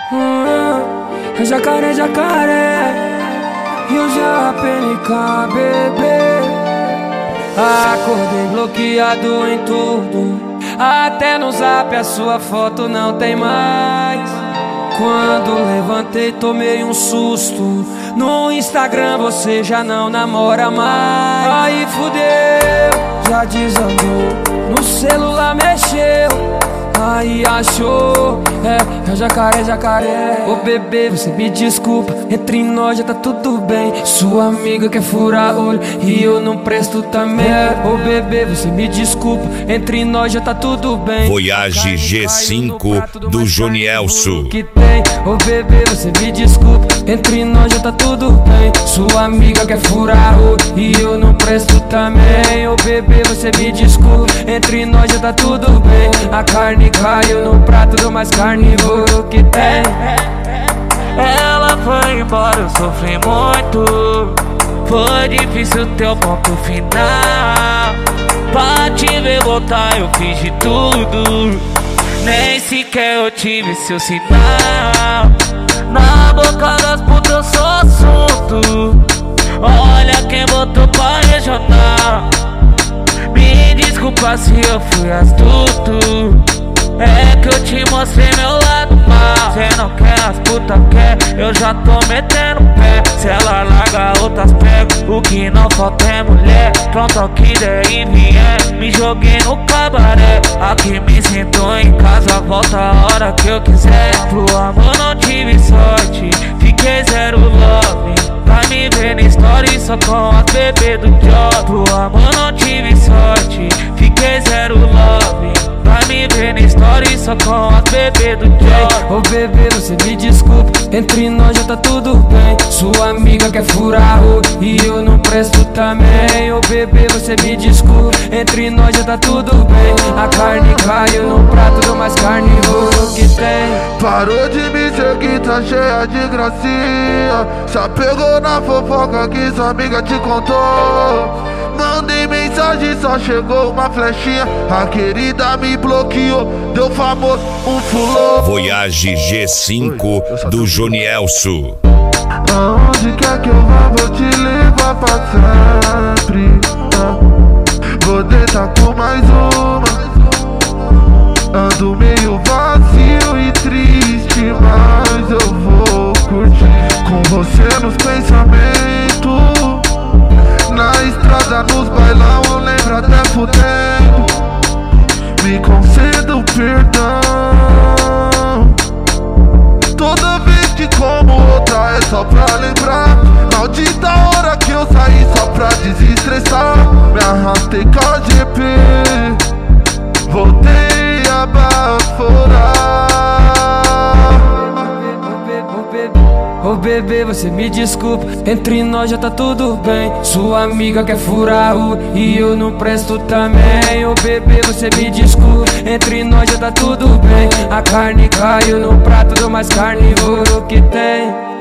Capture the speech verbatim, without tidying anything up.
Hum, jacaré, jacaré, Rio já P N K, bebê. Acordei bloqueado em tudo, até no zap a sua foto não tem mais. Quando levantei tomei um susto, no Instagram você já não namora mais. Aí fudeu, já desandou, no celular mexeu, aí achou, é, é jacaré, jacaré. Ô bebê, você me desculpa, entre nós já tá tudo bem. Sua amiga quer furar olho e eu não presto também. Ô bebê, você me desculpa, entre nós já tá tudo bem. Voyage G cinco do Jonielso. Que tem, ô bebê, você me desculpa, entre nós já tá tudo bem. Sua amiga quer furar olho e eu não presto também. Ô bebê, você me desculpa, entre nós já tá tudo bem. A carne caiu no prato do mais carnívoro que tem. Ela foi embora, eu sofri muito. Foi difícil ter o ponto final. Pra te ver voltar eu fiz de tudo, nem sequer eu tive seu sinal. Na boca das putas eu sou assunto. Olha quem botou pra regional. Me desculpa se eu fui astuto, é que eu te mostrei meu lado mal. Cê não quer, as puta quer, eu já tô metendo pé. Se ela larga outras pego, o que não falta é mulher. Pronto ao que der e vier, me joguei no cabaré. Aqui me sinto em casa, volta a hora que eu quiser. Pro amor não tive sorte, fiquei zero love. Pra me ver na story só com as bebê do job. Pro amor não tive sorte, fiquei zero love. Pra me ver na story só com as bebê do job. Ô bebê, você me desculpa, entre nós já tá tudo bem. Sua amiga quer furar o e eu não presto também. Ô bebê, você me desculpa, entre nós já tá tudo bem. A carne caiu no prato do mais carnívoro que tem. Parou de me seguir, tá cheia de gracinha. Se apegou na fofoca que sua amiga te contou. Mandei mensagem, só chegou uma flechinha. A querida me bloqueou, deu famoso, um fulô. Voyage G cinco do Jonielso. Aonde quer que eu vá, vou te levar pra sempre. Vou deitar com mais uma. Ando meio vazio e triste, mas eu vou curtir com você nos pensamentos. Na estrada, nos bailão, eu lembro até fudendo. Me conceda o perdão. Toda vez que como outra é só pra lembrar. Maldita hora que eu saí só pra desestressar. Me arrastei com a G P, voltei a baforar. Ô bebê, você me desculpa, entre nós já tá tudo bem. Sua amiga quer furar o e eu não presto também. Ô bebê, você me desculpa, entre nós já tá tudo bem. A carne caiu no prato do mais carnívoro que tem.